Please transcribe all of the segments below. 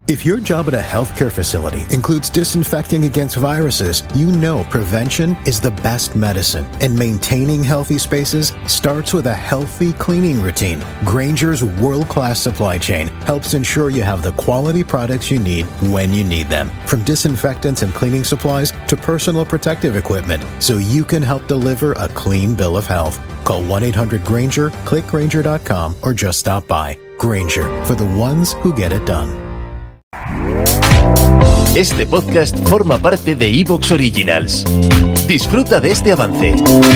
If your job at a healthcare facility includes disinfecting against viruses, you know prevention is the best medicine. And maintaining healthy spaces starts with a healthy cleaning routine. Grainger's world-class supply chain helps ensure you have the quality products you need when you need them. From disinfectants and cleaning supplies to personal protective equipment, so you can help deliver a clean bill of health. Call 1-800-GRAINGER, click Grainger.com, or just stop by. Grainger, for the ones who get it done. Este podcast forma parte de iVoox Originals. Disfruta de este avance.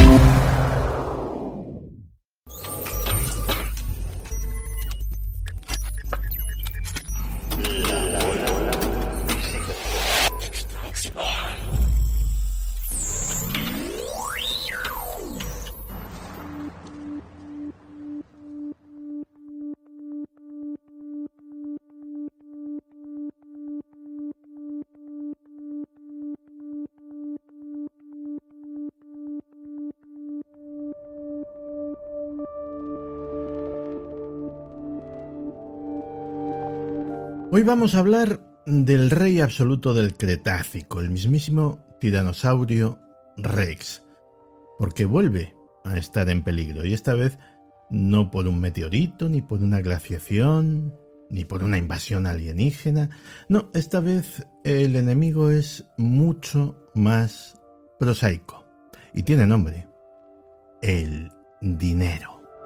Hoy vamos a hablar del rey absoluto del Cretácico, el mismísimo Tiranosaurio Rex, porque vuelve a estar en peligro, y esta vez no por un meteorito, ni por una glaciación, ni por una invasión alienígena. No, esta vez el enemigo es mucho más prosaico, y tiene nombre: el dinero.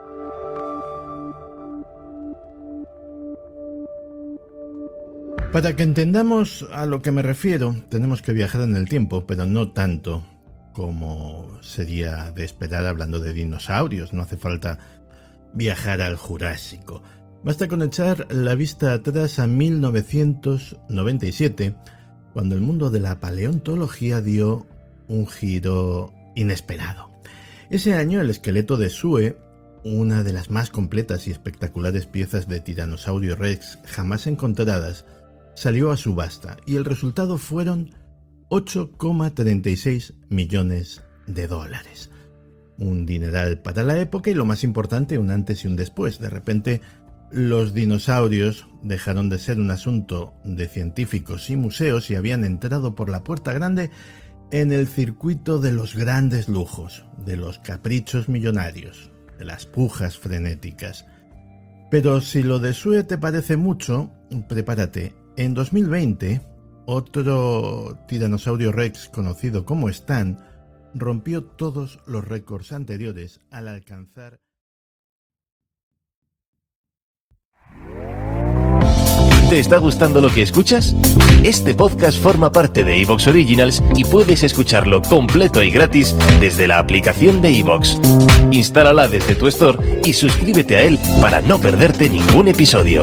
Para que entendamos a lo que me refiero, tenemos que viajar en el tiempo, pero no tanto como sería de esperar hablando de dinosaurios. No hace falta viajar al Jurásico. Basta con echar la vista atrás a 1997, cuando el mundo de la paleontología dio un giro inesperado. Ese año el esqueleto de Sue, una de las más completas y espectaculares piezas de Tiranosaurio Rex jamás encontradas, salió a subasta, y el resultado fueron 8,36 millones de dólares. Un dineral para la época, y lo más importante, un antes y un después. De repente, los dinosaurios dejaron de ser un asunto de científicos y museos y habían entrado por la puerta grande en el circuito de los grandes lujos, de los caprichos millonarios, de las pujas frenéticas. Pero si lo de Sue te parece mucho, prepárate. En 2020, otro Tiranosaurio Rex conocido como Stan rompió todos los récords anteriores al alcanzar... ¿Te está gustando lo que escuchas? Este podcast forma parte de iVoox Originals y puedes escucharlo completo y gratis desde la aplicación de iVoox. Instálala desde tu store y suscríbete a él para no perderte ningún episodio.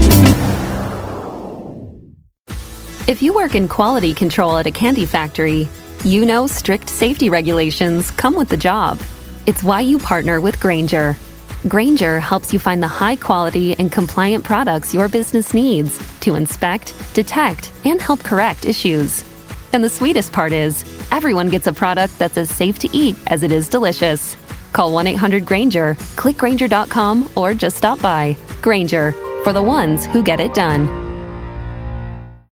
If you work in quality control at a candy factory, you know strict safety regulations come with the job. It's why you partner with Grainger. Grainger helps you find the high-quality and compliant products your business needs to inspect, detect, and help correct issues. And the sweetest part is, everyone gets a product that's as safe to eat as it is delicious. Call 1-800-GRAINGER, click Grainger.com, or just stop by. Grainger, for the ones who get it done.